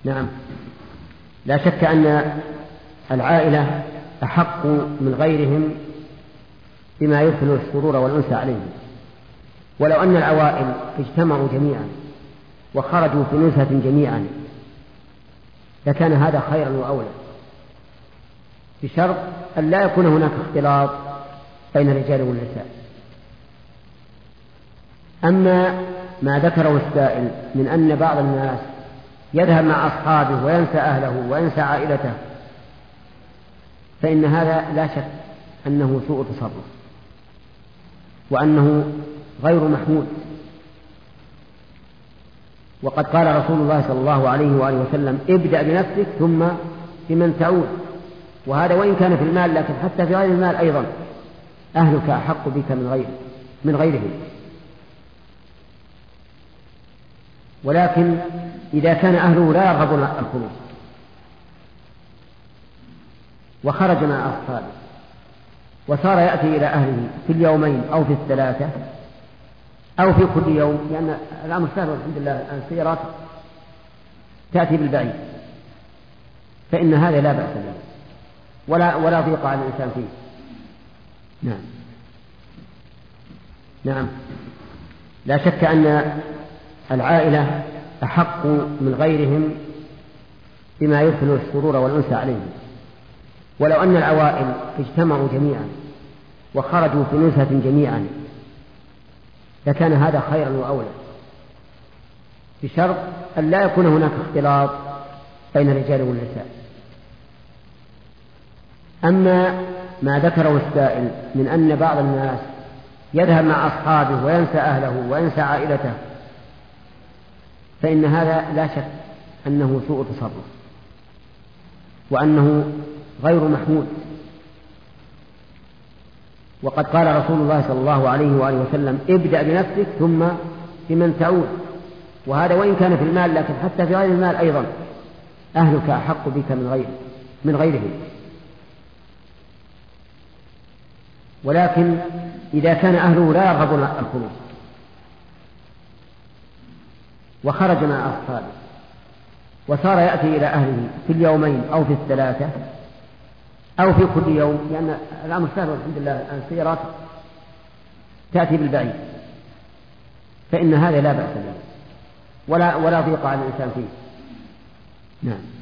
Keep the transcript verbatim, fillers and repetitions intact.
نعم، لا شك أن العائلة أحق من غيرهم بما يدخل السرور والأنس عليهم. ولو أن العوائل اجتمعوا جميعا وخرجوا في نزهة جميعا لكان هذا خيرا وأولى، بشرط أن لا يكون هناك اختلاط بين الرجال والنساء. أما ما ذكره السائل من أن بعض الناس يذهب مع أصحابه وينسى أهله وينسى عائلته، فإن هذا لا شك أنه سوء تصرف وأنه غير محمود. وقد قال رسول الله صلى الله عليه وآله وسلم: ابدأ بنفسك ثم بمن تعود. وهذا وإن كان في المال، لكن حتى في غير المال أيضا أهلك أحق بك من غير من غيرهم. ولكن إذا كان أهله لا يرغبون الخروج وخرج مع أصحابه وصار يأتي إلى أهله في اليومين أو في الثلاثة أو في كل يوم، لأن الأمر سهل الحمد لله الآن السيارات تأتي بالبعيد، فإن هذا لا بأس به ولا ولا ضيق على الإنسان فيه. نعم نعم لا شك أن العائلة أحق من غيرهم بما يدخل السرور والأنس عليهم. ولو أن العوائل اجتمعوا جميعا وخرجوا في نزهة جميعا لكان هذا خيرا وأولى، بشرط أن لا يكون هناك اختلاط بين الرجال والنساء. أما ما ذكره السائل من أن بعض الناس يذهب مع أصحابه وينسى أهله وينسى عائلته، فإن هذا لا شك أنه سوء تصرف وأنه غير محمود. وقد قال رسول الله صلى الله عليه وآله وسلم: ابدأ بنفسك ثم بمن تعود. وهذا وإن كان في المال، لكن حتى في غير المال أيضا أهلك أحق بك من غير من غيرهم. ولكن إذا كان أهله لا يرغبون الخروج وخرج مع أصحابه وصار يأتي إلى أهله في اليومين أو في الثلاثة أو في كل يوم، لأن الأمر سهل الحمد لله الآن السيارات تأتي بالبعيد، فإن هذا لا بأس به ولا ولا ضيق على الإنسان فيه. نعم.